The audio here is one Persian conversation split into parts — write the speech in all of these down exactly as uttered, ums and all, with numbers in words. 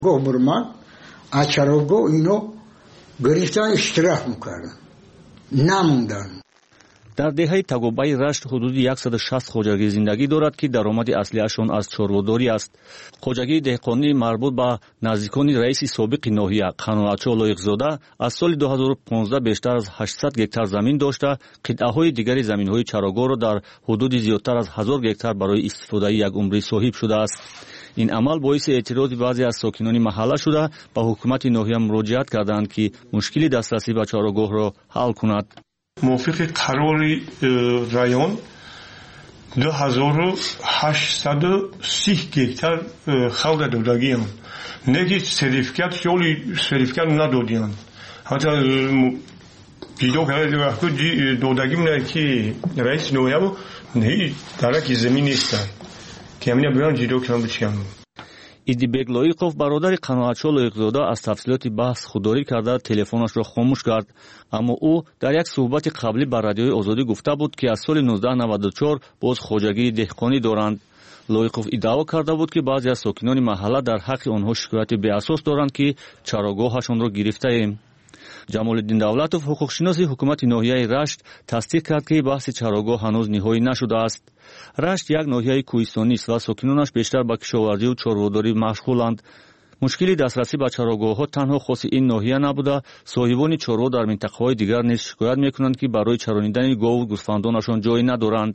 گوبرمان اچاروگو اینو گرفتن اشتراک میکردن نموندن. در دهه تگوبای رشت حدود صد و شصت خوجگی زندگی دارد که درآمد اصلیشان از چاروداری است. خوجگی دهقانی مربوط به نزدیکان رئیس سابق ناحیه قنوعچو لایقزاده از سال دو هزار و پانزده بیشتر از هشتصد گکتار زمین داشته، قطعه‌های دیگری زمین‌های چراگاه را در حدود زیادتر از هزار گکتار برای استفاده یک عمری صاحب شده است. این عمل باعث اعتراض بعضی از ساکنان محله شده به حکومت ناحیه مراجعت کردند که مشکل دسترسی به چراگاه را حل کند. موافق قرار رایون دو هزار و هشتصد و سی گکتار خلق دادگیان نگی سریفکت شولی سریفکت ندادیان حتی پیدا کرده وقتی دادگی منه که رئیس نویه بود نه درکی زمین نیستن که همینه بیان جیدو کنم بچیم. ایدیبگ لایقوف برادر قنوعچو لایقزاده از تفصیلات بحث خودداری کرده تلفنش را خاموش کرد، اما او در یک صحبت قبلی بر رادیوی آزادی گفته بود که از سال نوزده نود و چهار باز خوجگی دهقانی دارند. لایقوف ادعا کرده بود که بعضی از ساکنان محله در حق آنها شکایت بی اساس دارند که چراگاهشان را گرفته ایم. جمالالدین دولتوف حقوقشناس حکومت ناحیه رشت تصدیق کرد که بحث چراگاه هنوز نهایی نشده است. رشت یک ناحیه کوهستانی است و ساکنانش بیشتر به کشاورزی و چارواداری مشغولند. مشکل دسترسی به چراگاه‌ها تنها خاص این ناحیه نبوده، صاحبان چاروا در منطقه‌های دیگر نیز شکایت می‌کنند که برای چرانیدن گاو و گوسفندانشان جایی ندارند.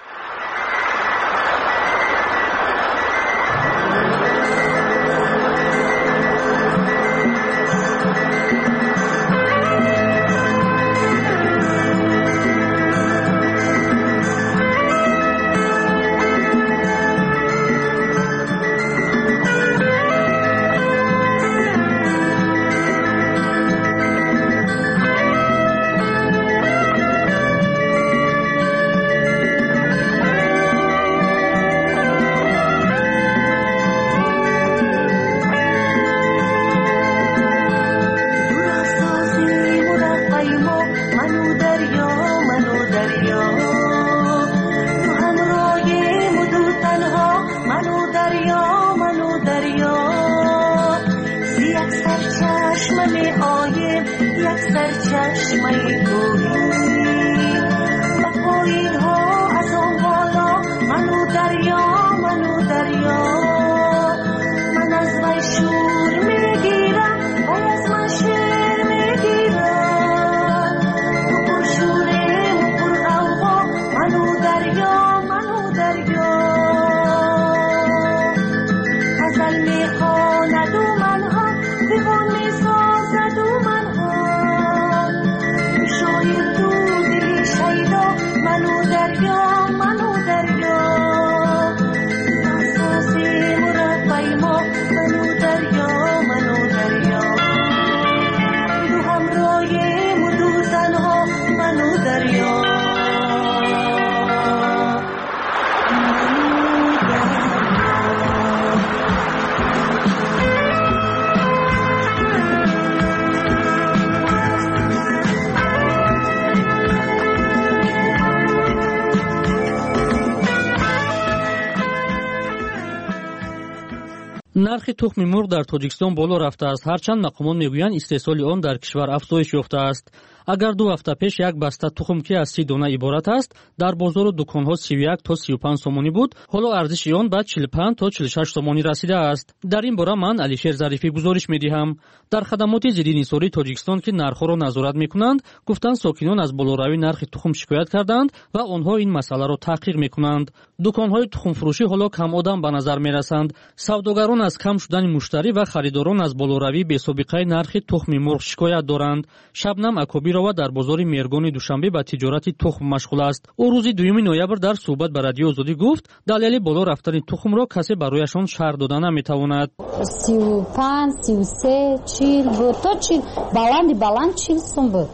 нархи тухми мурғ дар тоҷикистон боло рафтааст, ҳарчанд мақомон мегӯянд истеҳсоли он дар кишвар афзоиш ёфтааст. агар ду ҳафта пеш як баста тухм ки аз си дона иборат аст дар бозору дуконҳо сию як то сию панҷ сомонӣ буд, ҳоло арзиши он ба чилу панҷ то чилу шаш сомонӣ расидааст. дар ин бора ман Алишер Зарифӣ гузориш медиҳам. дар хадамоти зиддинисории Тоҷикистон ки нархҳоро назорат мекунанд, гуфтанд сокинон аз болоравии нархи тухм шикоят карданд ва онҳо ин масъаларо таҳқиқ мекунанд. дуконҳои тухмфурӯшӣ ҳоло камодам ба назар мерасанд. савдогарон аз кам шудани муштарӣ ва харидорон аз болоравии бесобиқаи нархи тухми мурғ шикоят доранд. Шабнам Акобирова дар бозори Мергони Душанбе ба тиҷорати тухм машғул аст. ӯ рӯзи дуюми ноябр дар суҳбат ба радиои Озодӣ гуфт, далели боло рафтани тухмро касе барояшон шарҳ дода наметавонад. сию панҷ, сию се, чил буд, то чил, баланди баланд чил сум буд.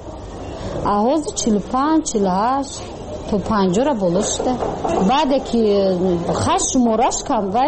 А ҳозир чилу панҷ, чилу ҳашт то панҷора боло шуда. баъде ки хаш шумораш кам ва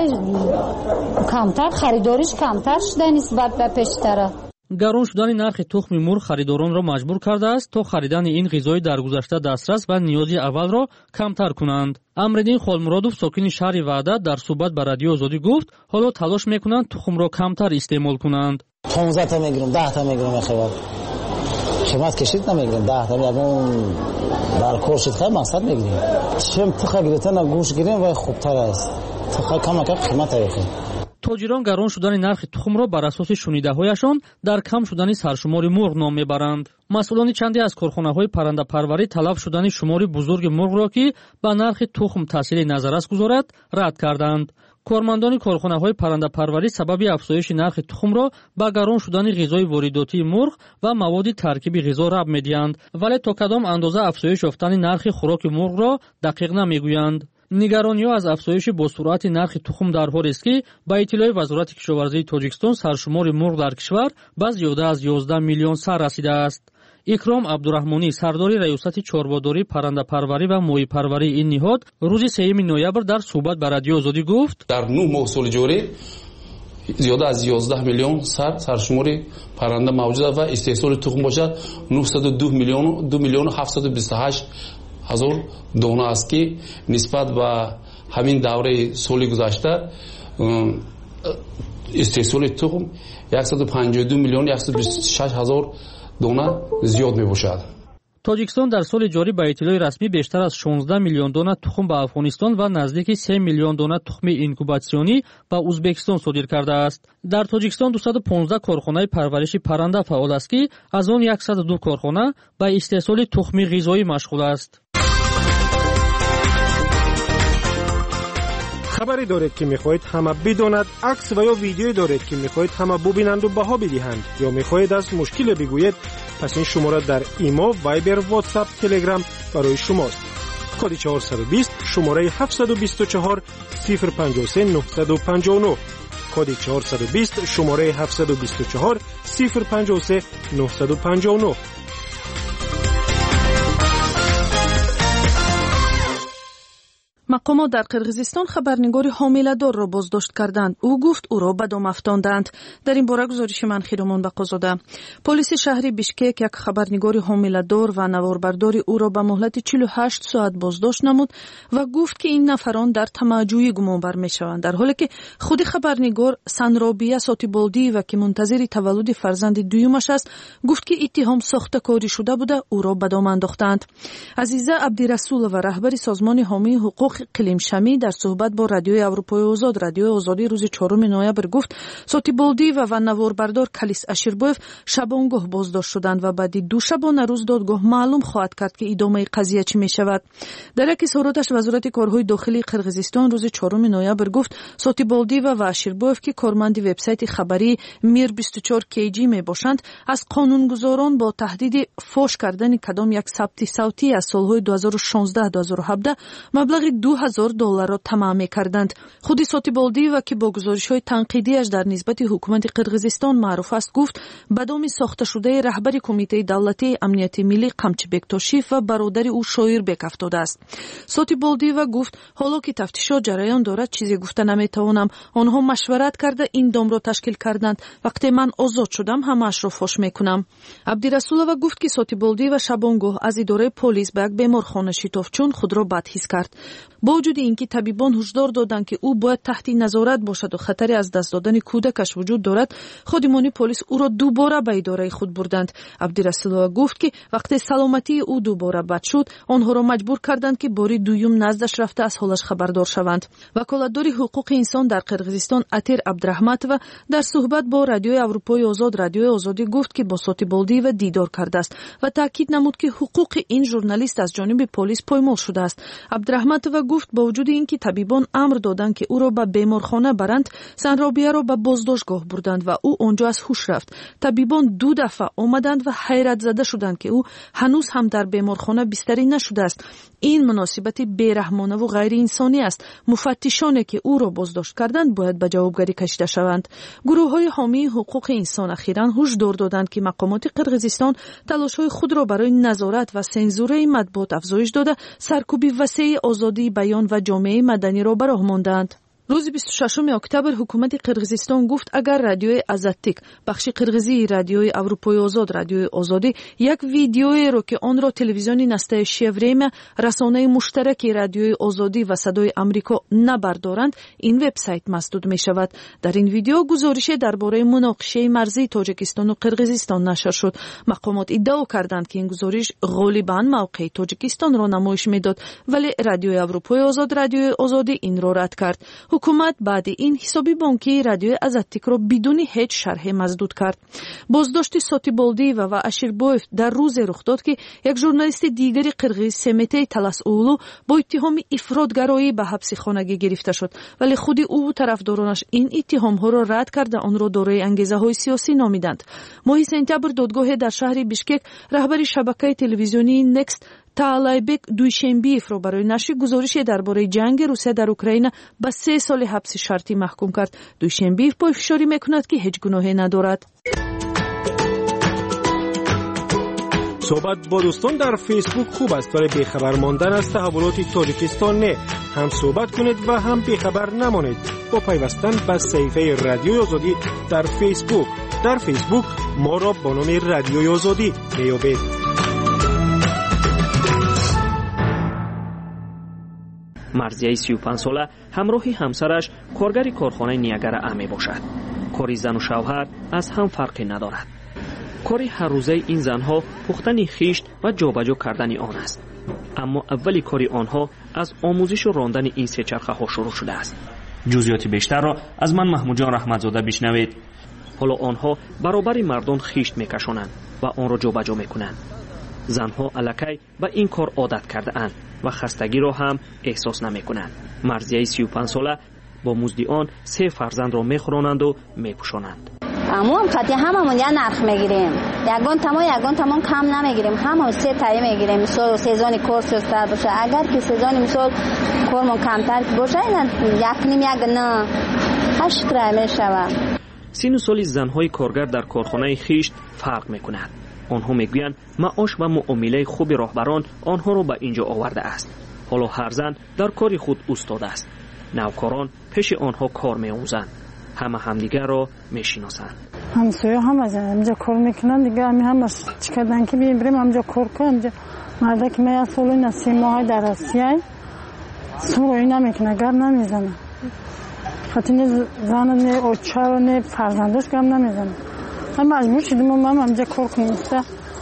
камтар харидориш камтар шуда нисбат ба пештара. гарон шудани нархи тухми мурғ харидоронро маҷбур кардааст то харидани ин ғизои даргузашта дастрас ва ниёзи аввалро камтар кунанд. амриддин холмуродов сокини шаҳри ваҳдат дар суҳбат ба радиои озодӣ гуфт ҳоло талош мекунанд тухмро камтар истеъмол кунанд. панздаҳ та мегирем, даҳ та мегирем, хибар қимат кашид намегирем, даҳ та ягон баркор шид хай мақсад мегирем. чем тиха гирифта на гӯш гирем ва хубтар аст. тиха камака қимат авехем. тоҷирон гарон шудани нархи тухмро бар асоси шунидаҳояшон дар кам шудани саршумори мурғ ном мебаранд. масъулони чанде аз корхонаҳои паррандапарварӣ талаб шудани шумори бузурги мурғро ки ба нархи тухм таъсири назаррас гузорад рад карданд. кормандони корхонаҳои паррандапарварӣ сабаби афзоиши нархи тухмро ба гарон шудани ғизои воридотии мурғ ва маводи таркиби ғизо раб медиҳанд, вале то кадом андоза афзоиш ёфтани нархи хӯроки мурғро дақиқ намегӯянд. нигарониҳо аз афзоиши босуръати нархи тухм дар ҳолест ки ба иттилои вазорати кишоварзии тоҷикистон саршумори мурғ дар кишвар ба зиёда аз ёздаҳ миллион сар расидааст. икром абдураҳмонӣ сардори раёсати чорводории паррандапарварӣ ва моҳипарварии ин ниҳод рӯзи сеюми ноябр дар суҳбат ба радиои озодӣ гуфт: дар нӯҳ моҳи соли ҷорӣ зиёда аз ёздаҳ миллион сар саршумори парранда мавҷуд аст ва истеҳсоли тухм бошад нӯҳсаду ду миллион ду миллиону ҳафтсаду бисту ҳашт ҳазор дона аст ки нисбат ба ҳамин давраи соли гузашта истеҳсоли тухм яксаду панҷоҳу ду миллион яксаду бисту шаш ҳазор дона зиёд мебошад. тоҷикистон дар соли ҷорӣ ба иттилои расмӣ бештар аз шонздаҳ миллион дона тухм ба афғонистон ва наздики се миллион дона тухми инкубатсионӣ ба узбекистон содир кардааст. дар тоҷикистон дусаду понздаҳ корхонаи парвариши парранда фаъол аст ки аз он яксаду ду корхона ба истеҳсоли тухми ғизоӣ машғул аст. хабаре доред ки мехоҳед ҳама бидонад, акс ва ё видеое доред ки мехоҳед ҳама бубинанду баҳо бидиҳанд ё мехоҳед аз мушкиле бигӯед, пас ин шумора дар имо, вайбер, ватсап, телеграм барои шумост. коди чаҳорсаду бист шумораи ҳафтсаду бисту чаҳор сифр панҷоҳу се нуҳсаду панҷоҳу нӯҳ коди чаҳорсаду бист шумораи ҳафтсаду бисту чаҳор сифр панҷоҳу се нуҳсаду панҷоҳу нӯҳ. мақомот дар қирғизистон хабарнигори ҳомиладорро боздошт карданд. ӯ гуфт ӯро ба дом афтонданд. дар ин бора гузориши ман хиромон бақозода. полиси шаҳри бишкек як хабарнигори ҳомиладор ва наворбардори ӯро ба муҳлати чилу ҳашт соат боздошт намуд ва гуфт ки ин нафарон дар тамаҷҷӯӣ гумонбар мешаванд, дар ҳоле ки худи хабарнигор Санробия Сотиболдиева ки мунтазири таваллуди фарзанди дуюмаш аст, гуфт ки иттиҳом сохтакорӣ шуда буда ӯро ба дом андохтанд. Азиза Абдирасулова, раҳбари созмони ҳомии ҳуқуқ қилимшамӣ, дар суҳбат бо радиои Аврупои озод радиои озодӣ рӯзи чоруми ноябр гуфт Сотиболдиева ва наворбардор Калис Аширбоев шабонгоҳ боздошт шуданд ва баъди ду шабона рӯз додгоҳ маълум хоҳад кард ки идомаи қазия чӣ мешавад. дар як изҳороташ вазорати корҳои дохилии Қирғизистон рӯзи чоруми ноябр гуфт Сотиболдиева ва Аширбоев ки корманди вебсайти хабарии Мир бисту чор кей ҷи мебошанд, аз қонунгузорон бо таҳдиди фош кардани кадом як сабти савтӣ аз солҳои ду ҳазору шонздаҳ ду ҳазору ҳабдаҳ маблағи ду ҳазор долларро тамаъ мекарданд. худи Сотиболдиева ки бо гузоришҳои танқидиаш дар нисбати ҳукумати Қирғизистон маъруф аст, гуфт ба доми сохташудаи раҳбари кумитаи давлатии амнияти миллӣ Қамчибек Тошиев ва бародари ӯ Шоирбек афтодааст. Сотиболдиева гуфт ҳоло ки тафтишот ҷараён дорад, чизе гуфта наметавонам. онҳо машварат карда ин домро ташкил карданд. вақте ман озод шудам, ҳамаашро фош мекунам. Абдирасулова гуфт ки Сотиболдиева шабонгоҳ аз идораи полис ба як беморхона шитофт, чун худро бад ҳис кард. бо вуҷуди ин ки табибон ҳушдор доданд ки ӯ бояд таҳти назорат бошаду хатаре аз даст додани кӯдакаш вуҷуд дорад, ходимони полис ӯро дубора ба идораи худ бурданд. Абдирасулова гуфт ки вақте саломатии ӯ дубора бад шуд, онҳоро маҷбур карданд ки бори дуюм наздаш рафта аз ҳолаш хабардор шаванд. ваколатдори ҳуқуқи инсон дар Қирғизистон Атир Абдураҳматова дар суҳбат бо радиои Аврупои озод радиои озодӣ гуфт ки бо Сотиболдиева дидор кардааст ва таъкид намуд ки ҳуқуқи ин журналист аз ҷониби полис поймол шудааст. Абдураҳматова гуфт бо вуҷуди ин ки табибон амр доданд ки ӯро ба беморхона баранд, Санробияро ба боздоштгоҳ бурданд ва ӯ онҷо аз ҳуш рафт. табибон ду дафъа омаданд ва ҳайратзада шуданд ки ӯ ҳанӯз ҳам дар беморхона бистарӣ нашудааст. ин муносибати бераҳмонаву ғайриинсонӣ аст. муфаттишоне ки ӯро боздошт карданд бояд ба ҷавобгарӣ кашида шаванд. гурӯҳҳои ҳомии ҳуқуқи инсон ахиран ҳушдор доданд ки мақомоти Қирғизистон талошҳои худро барои назорат ва сензураи матбуот афзоиш дода, саркӯби васеи озодии баён ва ҷомеаи маданиро ба роҳ мондаанд. روز بیست و ششم اکتبر حکومت قرقیزستان گفت اگر رادیوی آزادیک بخش قرقیزی رادیوی اروپای آزاد رادیوی آزادی یک ویدیویی رو که آن را تلویزیون نستایشی وریم رسانه مشترک رادیوی آزادی و صدای آمریکا نبردارند این وبسایت مسدود می شود. در این ویدیو گزارش درباره مناقشه مرزی تاجیکستان و قرقیزستان نشر شد. مقامات ادعا کردند که این گزارش غالباً موقع تاجیکستان را نمایش میداد ولی رادیوی اروپای آزاد رادیوی آزادی این را رد کرد. حکومت بعد این حسابی بانکی رادیوی آزادیک را بدون هیچ شرح مسدود کرد. بازداشت ساتیبالدی و و اشیربویف در روز رخ داد که یک ژورنالیست دیگری قرقیز سمته تلاسئولو با اتهام افراطگرایی به حبس خانگی گرفته شد ولی خود او و طرفدارانش این اتهام ها را رد کرده آن را دارای انگیزه های سیاسی نامیدند. ماه سپتامبر دادگاه در شهر بیشکک رهبر شبکه تلویزیونی نکست таалайбек дуйшенбиевро барои нашри гузорише дарбораи ҷанги русия дар украина ба се соли ҳабси шартӣ маҳкум кард. дуйшенбиев пойфишорӣ мекунад ки ҳеҷ гуноҳе надорад. صحبت با دوستان در فیسبوک خوب است ولی بیخبر ماندن از تحولات تاجیکستان نه. هم صحبت کنید و هم بیخبر نمانید با پیوستن به صفحه رادیوی آزادی در فیسبوک. در فیسبوک ما را با نام رادیوی آزادی میابید. مرزیه سی و پنج ساله همراهی همسرش کارگر کارخانه نیاگرا ا میباشد. کاری زن و شوهر از هم فرقی ندارد. کاری هر روزه این زنها پختن خیشت و جابجا کردن آن است. اما اولی کاری آنها از آموزش و راندن این سه چرخه ها شروع شده است. جزئیات بیشتر را از من محمود جان رحمتزاده بشنوید. حالا آنها برابر مردان خیشت میکشانند و آن را جابجا میکنند. زنها الکی به این کار عادت کرده اند و خستگی را هم احساس نمی کنند. مرزیه سی و پنج ساله با مزد آن سه فرزند را میخورانند و میپوشانند. اما هم قطعی هممون یه نرخ میگیریم. یگان تمام یگان تمام کم نمیگیریم. همون سه تایی میگیریم. مثلا سیزن کار سستر باشه. اگر که سیزن مثلا کارمون کمتر باشه اینا یک نیم یک نه هشت رای میشود. سین و سالی زنهای کارگر در کارخانه خیشت فرق میکند. آنها میگویند معاش و معامله خوب راهبران آنها را به اینجا آورده است. حالا هر زن در کار خود استاد است. نوکاران پیش آنها کار می‌آموزند. همه همدیگر را میشناسند. همسایه هم از اینجا کار میکنن دیگه همین همش چیکردن که بریم همینجا کار کنیم. مردا که من سال نسی ماه در آسیای سوری نمیکنه گر نمیزنه. خاطر زن نه اوچار نه فرزندش گم نمیزنه. من مجبور شدم من همینجا کار کنم است.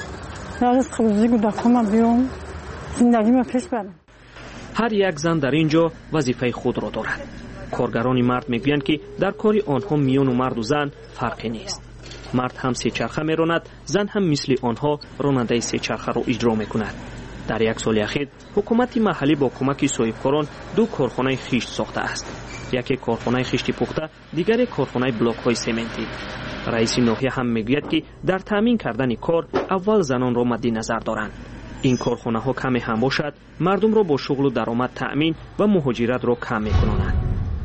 راز خبزی گوداکم بیام زندگی ما پیش برم. هر یک زن در اینجا وظیفه خود را دارد. کارگران مرد میگویند که در کاری آنها میان و مرد و زن فرقی نیست. مرد هم سه چرخه میراند، زن هم مثل آنها راننده سه چرخه را اجرا میکند. در یک سال اخیر حکومت محلی با کمک صاحبکاران دو کارخانه خیشت ساخته است. یکی کارخانه خیشت پخته، دیگری کارخانه بلاک های سمنتی. رئیس ناحیه هم میگوید که در تامین کردن کار اول زنان را مد نظر دارند. این کارخانه ها کمی هم باشد مردم را با شغل و درآمد تأمین و مهاجرت را کم میکنند.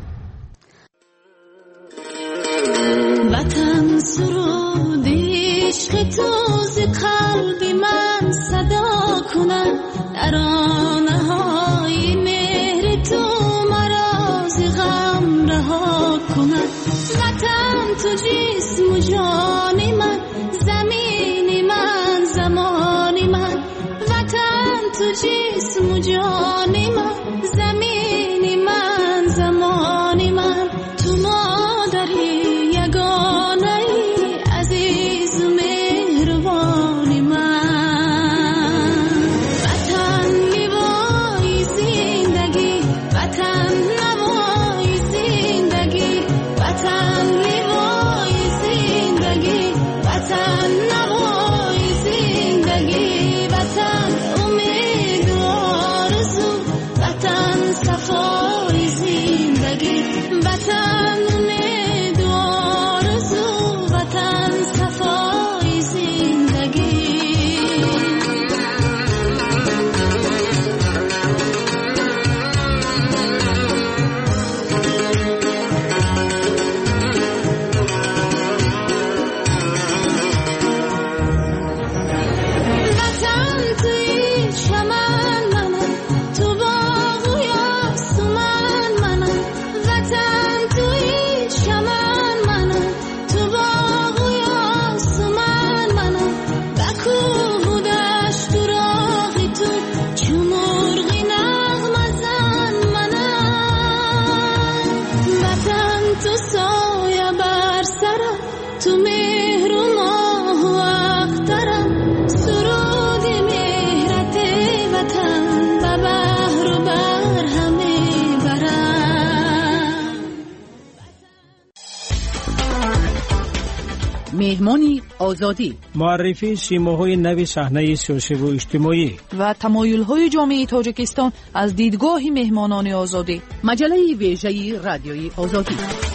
وطن سرود عشق تو ز قلب من صدا کند. ترانه های مهر تو مرا ز غم رها کند. وطن تو جسم و جان من، زمین من زمان من. وطن تو جسم و جان من، زمین من زمان من. تو مادری یگانه عزیز و مهربان من. وطن میبارد مهمانی آزادی، معرفی سیماهای نو صحنه سیاسی و اجتماعی و تمایل‌های جامعه تاجیکستان از دیدگاه مهمانان آزادی. مجله ویژه رادیوی آزادی.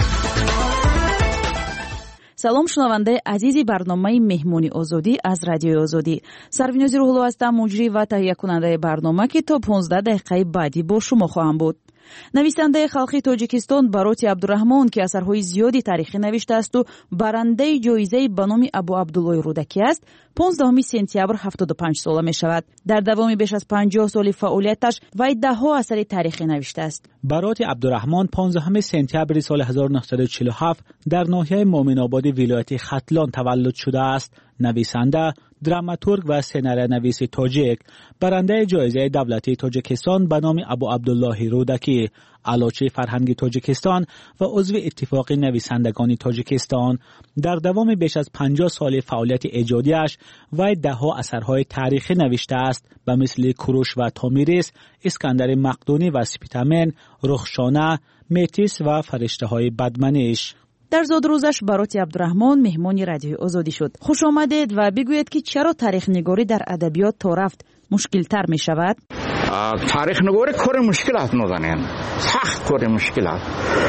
سلام شنونده عزیزی برنامه مهمانی آزادی از رادیوی آزادی. سروینوزی روحلو هستم، مجری و تهیه کننده برنامه که تا پانزده دقیقه بعدی با شما خواهم بود. نویسنده خلقی تاجیکستان باروتی عبدالرحمان که اثرهای زیادی تاریخی نوشته است و برنده جایزه به نام ابو عبدالله رودکی است، پانزدهم سپتامبر هفتاد و پنج ساله می شود. در دوام بیش از پنجاه سال فعالیتش وی ده ها اثر تاریخی نوشته است. باروتی عبدالرحمان پانزدهم سپتامبر سال هزار و نهصد و چهل و هفت در ناحیه مومن آباد ولایت ختلان تولد شده است. نویسنده، دراماتورگ و سناریونویس تاجیک، برنده جایزه دولتی تاجیکستان به نام ابو عبدالله رودکی، علاچه فرهنگی تاجیکستان و عضو اتفاق نویسندگان تاجیکستان. در دوام بیش از پنجاه سال فعالیت ایجادیش وی ده ها اثرهای تاریخی نوشته است به مثل کوروش و تامیریس، اسکندر مقدونی و سپیتامن، رخشانه، میتیس و فرشته های بدمنش. در زادروزش باروتی عبدالرحمان مهمانی رادیوی آزادی شد. خوش آمدید و بگویید که چرا تاریخ نگاری در ادبیات تا رفت مشکل تر می شود؟ تاریخ نگاری کار مشکل است، نازنین سخت کار مشکل است.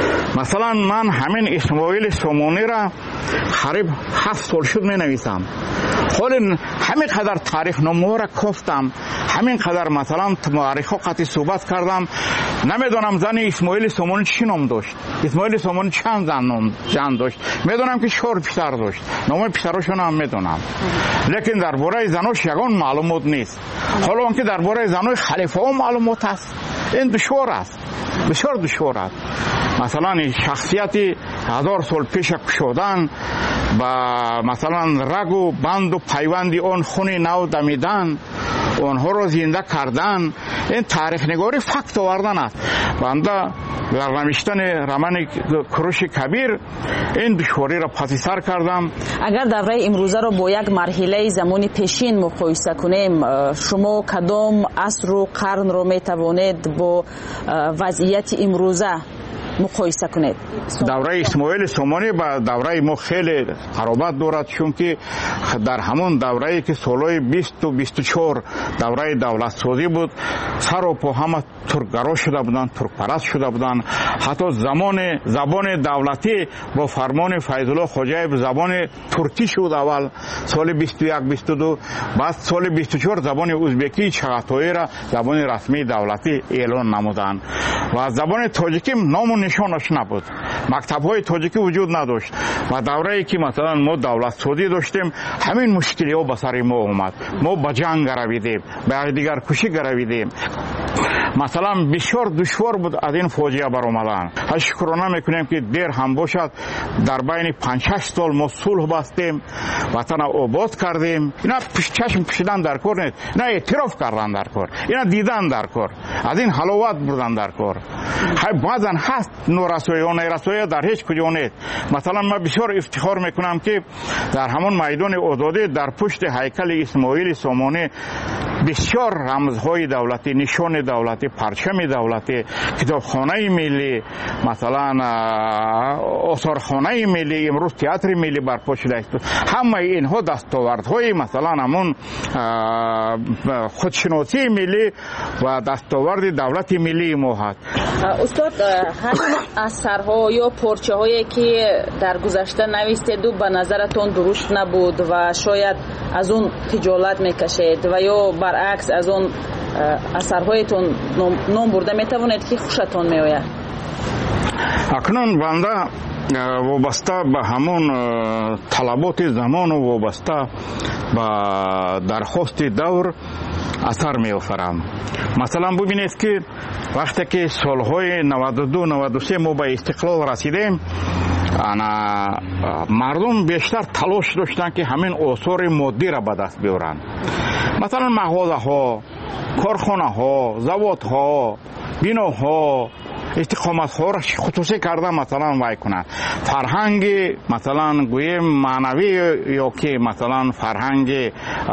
مثلا من همین اسماعیل سومونی را قریب هفت سال شد می نویسم. حالا همین قدر تاریخ نامه را گفتم، همین قدر مثلا تاریخ قطعی صحبت کردم. نمیدونم زن اسماعیل سومونی چی نام داشت، اسماعیل سومونی چند زن نام جان داشت. میدونم که چهار پسر داشت، نام پسراشون هم میدونم، لیکن درباره زناش یگان معلومات نیست. حالا اون که درباره زنای خلیفه ها معلومات است، این دشوار است، بسیار دشوار است. مثلا شخصیتی هزار سال پیش کشودن و مثلا رگ و بند و پیوندی آن خون نو دمیدن، آنها را زنده کردن، این تاریخ نگاری فکت آوردن است. بنده در نوشتن رمان کوروش کبیر این دشواری را پس سر کردم. اگر دوره امروزه را با یک مرحله زمانی پیشین مقایسه کنیم، شما کدام عصر و قرن را می توانید با وضعیت امروزه مقایسه کنید؟ دوره اسماعیل سومونی با دوره ما خیلی قرابت دارد، چون که در همون دوره‌ای که سالهای بیست و بیست و چهار دوره دولت سازی بود، سر و پا همه ترکگرا شده بودند، ترک پرست شده بودند. حتی زمان زبان دولتی با فرمان فیض الله خواجه زبان ترکی شد اول سال بیست و یک بیست و دو، بعد سال بیست و چهار زبان ازبکی چغاتایی را زبان رسمی دولتی اعلان نمودند و زبان تاجیکی نام نشانش نبود. مکتب‌های تاجیکی وجود نداشت و دوره‌ای که مثلا ما دولت سازی داشتیم، همین مشکل‌ها به سر ما اومد. ما به جنگ رویدیم، به دیگر کشی رویدیم. مثلا بسیار دشوار بود از این فاجعه برآمدن. شکرانه میکنیم که دیر هم باشد در بین پنج شش سال ما صلح بستیم، وطن آباد کردیم. اینا چشم پوشیدن در کار نیست، اینا اعتراف کردن در کار، اینا دیدن در کار، از این حلاوت بردن در کار. بعضا هست نورسایی و نیرسایی در هیچ کجا نیست. مثلا من بسیار افتخار میکنم که در همون میدان آزادی در پشت هیکل اسماعیل سومونی بسیار رمزهای دولتی، نشان دولتی، پرچم دولتی، کتابخانه ملی، مثلا آثارخانه ملی، امروز تئاتر ملی برپا شده است. همه اینها دستاوردهای مثلا همون خودشناسی ملی و دستاورد دولت ملی ما هست. استاد، همین اثرها یا پارچه هایی که در گذشته نوشتید و به نظرتون درست نبود و شاید از اون خجالت میکشید و یا برعکس از اون اثرهایتون نام برده میتوانید که خوشتون میآید؟ اکنون بنده وابسته به همون طلبات زمان و وابسته به درخواست دور اثر می آفرم. مثلا ببینید که وقتی که سالهای نود و دو نود و سه ما به استقلال رسیدیم، انا مردم بیشتر تلاش داشتن که همین آثار مادی را به دست بیارن. مثلا مغازه ها، کارخانه ها، زواد ها، بنا ها، استقامت ها را خصوصی کرده مثلا وای کنند. فرهنگ مثلا گویم معنوی یا که مثلا فرهنگ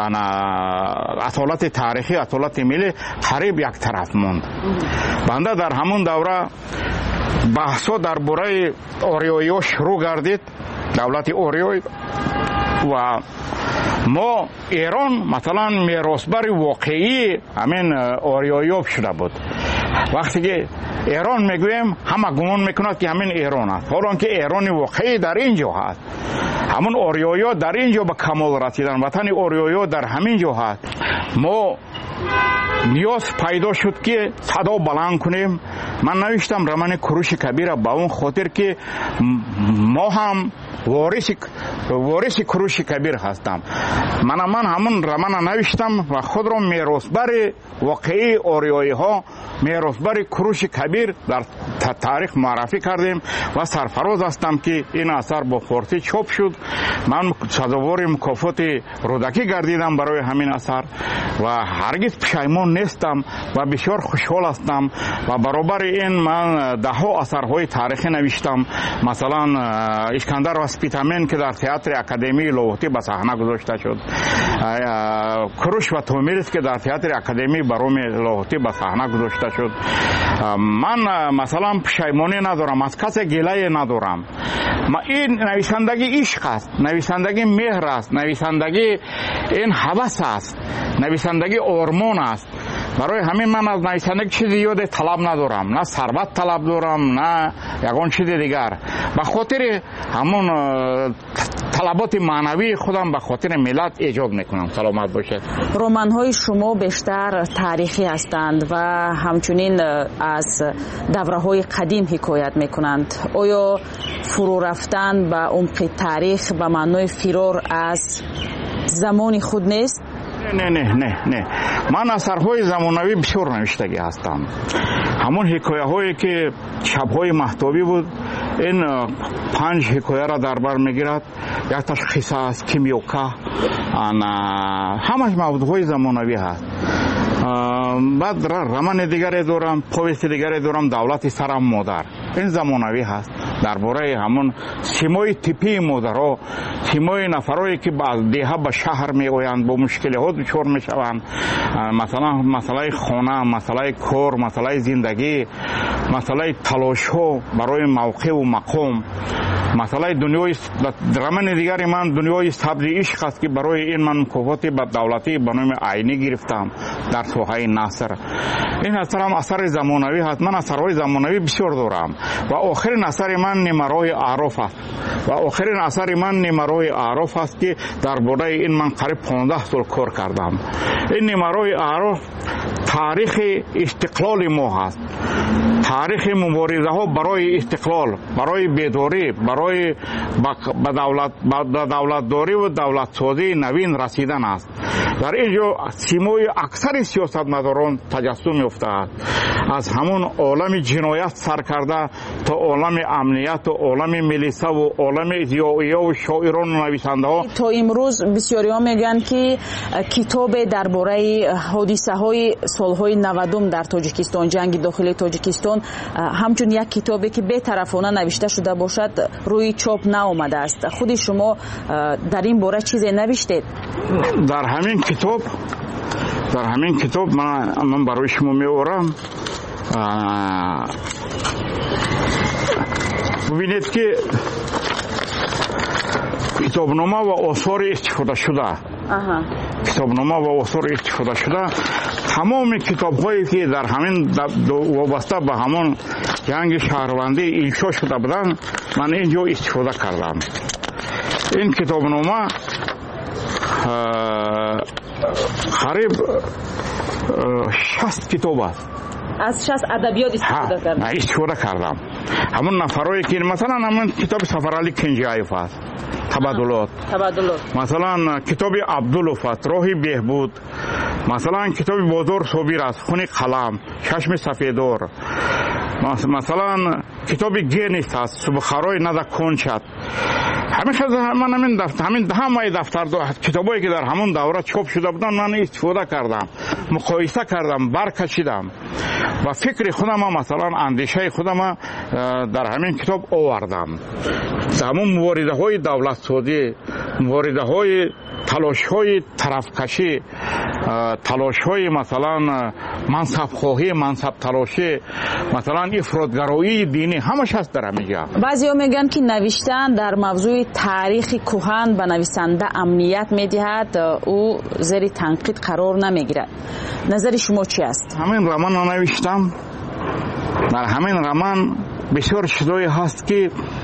اصالت تاریخی، اصالت ملی قریب یک طرف موند. بنده در همون دوره بحثا درباره آریایی ها شروع گردید давлати ориёй ва мо эрон масалан меросбари воқеӣ ҳамин ориёёб шуда буд. вақте ки эрон мегӯем ҳама гумон мекунад ки ҳамин эрон аст, ҳолон ки эрони воқеӣ дар ин ҷо ҳаст. ҳамон ориёё дар ин ҷо ба камол расидан, ватани ориёё дар ҳамин ҷо ҳаст. мо ниёз пайдо шуд ки садо баланд кунем. ман навиштам романи куруши кабира ба он хотир ки мо ҳам вориси вориси куруши кабир ҳастам. мана ман ҳамон романа навиштам ва худро меросбари воқеии ориёиҳо, меросбари куруши кабир дар таърих муаррифӣ кардем ва сарфароз ҳастам ки ин асар бо форсӣ чоп шуд. ман сазовори мукофоти рӯдакӣ гардидам барои ҳамин асар ва ҳаргиз пушаймон нестам ва бисёр хушҳол ҳастам. ва баробари ин ман даҳҳо асарҳои таърихӣ навиштам. масалан искандар ва спитамен ки дар театри академии ловотӣ ба саҳна гузошта шуд, куруш ва томирис ки дар театри академии бароми ловотӣ ба саҳна гузошта шуд. ман масалан пушаймонӣ надорам, аз касе гилае надорам. ин нависандагӣ ишқ аст, нависандагӣ меҳр аст, нависандагӣ ин ҳавас аст, нависандагӣ ормон аст. барои ҳамин ман аз нависандагӣ чизи зиёде талаб надорам, на сарват талаб дорам, на ягон чизи дигар. ба хотири ҳамон талаботи маънавии худам ба хотири миллат эҷод мекунам. саломат бошед. романҳои шумо бештар таърихӣ ҳастанд ва ҳамчунин аз давраҳои қадим ҳикоят мекунанд. оё фурӯ рафтан ба умқи таърих ба маънои фирор аз замони худ нест? не не не не ман асарҳои замонавӣ бисёр навиштагӣ ҳастам. ҳамон ҳикояҳое ки шабҳои маҳтобӣ буд, ин панҷ ҳикояро дар бар мегирад. якташ қисса аст, кимёка, ҳамаш мавзӯъҳои замонавӣ ҳаст. баъд романи дигаре дорам, повести дигаре дорам, давлати сарам модар. ин замонавӣ ҳаст дар бораи ҳамон симои типии модаро, симои нафарое ки аз деҳа ба шаҳр меоянд, бо мушкилиҳо дучор мешаванд. масалан масъалаи хона, масъалаи кор, масъалаи зиндагӣ, масъалаи талошҳо барои мавқеъу мақом, масъалаи дунёи романи дигари ман дунёи сабзи ишқ аст ки барои ин ман мукофоти бадавлатии ба номи айнӣ гирифтам дар соҳаи наср. ин асарам асари замонавӣ ҳаст. ман асарҳои замонавӣ бисёр дорам ва охирин асари ман нимарои аъроф аст. ва охирин асари ман нимарои аъроф аст ки дар бораи ин ман қариб понздаҳ сол кор кардам. ин нимарои аъроф таърихи истиқлоли мо ҳаст. таърихи муборизаҳо барои истиқлол, барои бедорӣ, барои ба давлатдорӣ ва давлатсозии навин расидан аст. дар ин ҷо симои аксари сиёсатмадорон таҷассум ёфтааст. аз ҳамон олами ҷиноят сар карда то олами амнияту олами милисаву олами зиёиёву шоирону нависандаҳо. то имрӯз бисёриҳо мегӯянд ки китобе дар бораи ҳодисаҳои солҳои навадум дар тоҷикистон, ҷанги дохилии тоҷикистон, ҳамчун як китобе ки бетарафона навишта шуда бошад, рӯи чоп наомадааст. худи шумо дар ин бора чизе навиштед? дар ҳамин китоб дар ҳамин китоб ман барои шумо меорам. бубинед ки китобнома ва осори истифодашуда китобнома ва осори истифодашуда тамоми китобҳое ки дар ҳамин вобаста ба ҳамон ҷанги шаҳрвандӣ иншо шуда буданд, ман ин ҷо истифода кардам. ин китобнома қариб шаст китоб аст. аз шаст адабиёт истифода кардам. истифода кардам. ҳамон нафарое ки масалан ҳамон китоби Сафарали Кинҷиаев аст, табаддулот. табаддулот. масалан китоби Абдулов аст, Роҳи беҳбуд. масалан китоби Бозор Собир аст, Хуни қалам, Чашми сафедор. масалан китоби Генис аст, Субхарои Нада Кончат. ҳамеша ман ҳамин ҳамин ҳамаи дафтар китобое ки дар ҳамон давра чоп шуда буданд, ман истифода кардам, муқоиса кардам, баркашидам ва фикри худама, масалан андешаи худама дар ҳамин китоб овардам. ҳамон муборизаҳои давлатсозӣ, муборизаҳои талошҳои тарафкашӣ, талошҳои масалан мансабхоҳӣ мансабталошӣ масалан ифротгароии динӣ ҳамаш ҳаст дар ҳамиҷа. баъзеҳо мегӯянд ки навиштан дар мавзӯи таърихи кӯҳан ба нависанда амният медиҳад, ӯ зери танқид қарор намегирад. назари шумо чӣ аст? ҳамин роман навиштам. дар ҳамин роман бисёр чизое ҳаст ки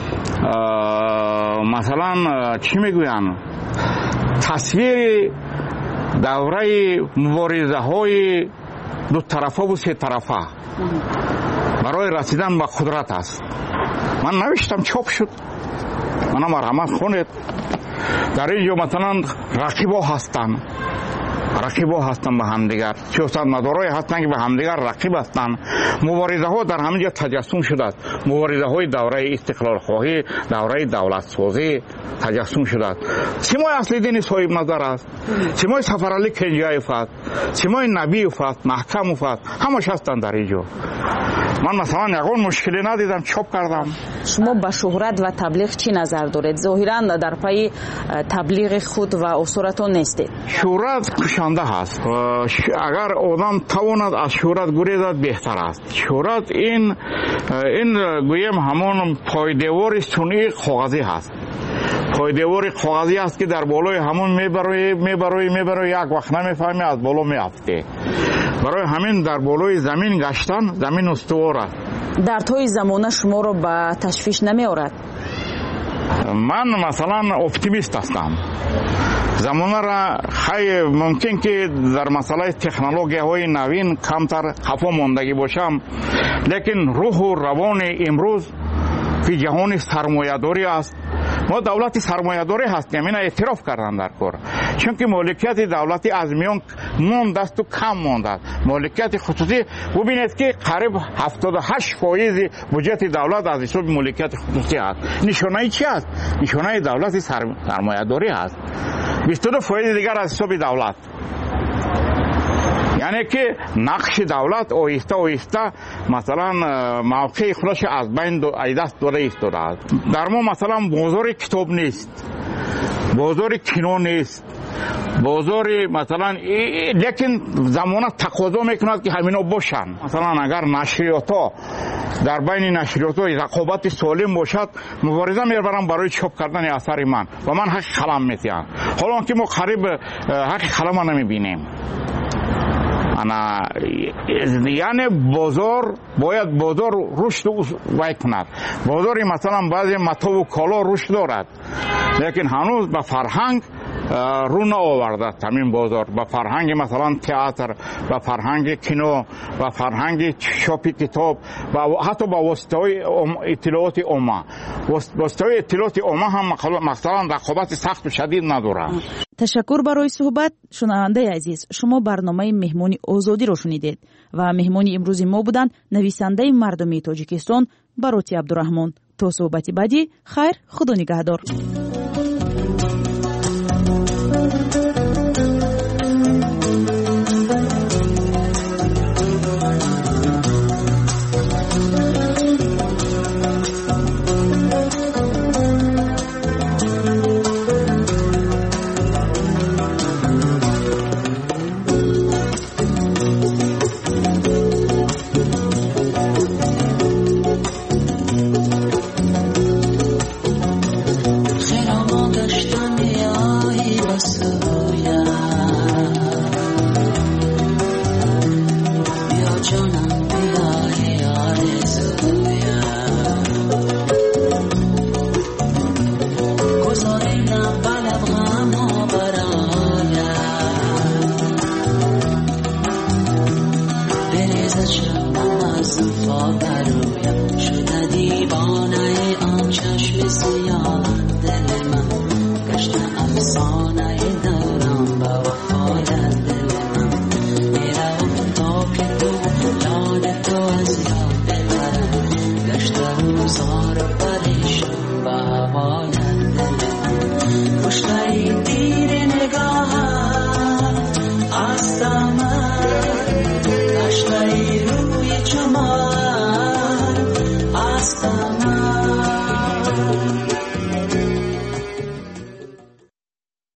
масалан чӣ мегӯянд тасвири давраи муборизаҳои дутарафаву сетарафа барои расидан ба қудрат аст. ман навиштам, чоп шуд. мана марҳамат хонед. дар ин ҷо масалан рақибо ҳастанд рақибо ҳастанд ба ҳамдигар, сиёсатмадорое ҳастанд ки ба ҳамдигар рақиб ҳастанд. муборизаҳо дар ҳамин ҷо таҷассум шудааст. муборизаҳои давраи истиқлолхоҳӣ, давраи давлатсозӣ таҷассум шудааст. симои аслиддини соҳибназар аст, симои сафаралӣ кенҷаев аст, симои набиев аст, маҳкамов аст, ҳамаш ҳастанд дар ин ҷо. ман масалан ягон мушкиле надидам, чоп кардам. шумо ба шӯҳрат ва таблиғ чӣ назар доред? зоҳиран дар пайи таблиғи худ ва осуратон нестед. шӯҳрат кушанда ҳаст. агар одам тавонад аз шӯҳрат гурезад беҳтар аст. шӯҳрат ин ин гӯем ҳамон пойдевори сунъии коғазӣ ҳаст. пойдевори коғазӣ аст ки дар болои ҳамон мебарои мебарои мебарои як вақт намефаҳмӣ, аз боло меафтӣ. барои ҳамин дар болои замин гаштан замин устувор аст. дардҳои замона шуморо ба ташвиш намеорад? ман масалан оптимист ҳастам. замонара хай мумкин ки дар масъалаи технологияҳои навин камтар хафо мондагӣ бошам, лекин рӯҳу равони имрӯз ки ҷаҳони сармоядорӣ аст. мо давлати сармоядорӣ ҳастем, ина эътироф кардан дар кор. чунки моликияти давлатӣ аз миён мондасту кам мондааст. моликияти хусусӣ бубинед ки қариб ҳафтоду ҳашт фоизи буҷети давлат аз ҳисоби моликияти хусусӣ аст. нишонаи чӣ аст? нишонаи давлати сармоядорӣ аст. бисту ду фоизи дигар аз ҳисоби давлат. яъне ки нақши давлат оҳиста оҳиста масалан мавқеи худашро аз байн аз даст дода истодааст. дар мо масалан бозори китоб нест, бозори кино нест, бозори масалан лекин замона тақозо мекунад ки ҳамино бошанд. масалан агар нашриётҳо дар байни нашриётҳо рақобати солим бошад, мубориза мебарам барои чоп кардани асари ман ва ман ҳаққи қалам метиҳам. ҳолон ки мо қариб ҳаққи қалама намебинем. ана яъне бозор бояд бозор рушд вай кунад. бозори масалан баъзе матову коло рушд дорад, лекин ҳанӯз ба фарҳанг рӯ наовардааст. ҳамин бозор ба фарҳанги масалан театр, ба фарҳанги кино, ба фарҳанги чопи китоб ва ҳатто ба воситаҳои иттилооти омма. воситаҳои иттилооти омма ҳам масалан рақобати сахту шадид надорад. ташаккур барои суҳбат. шунавандаи азиз, шумо барномаи меҳмони озодиро шунидед ва меҳмони имрӯзи мо буданд нависандаи мардумии Тоҷикистон Бароти Абдураҳмон. то суҳбати баъдӣ, хайр, худо нигаҳдор. شده دیوانه آن چشم سیاه دل من گشته افسانه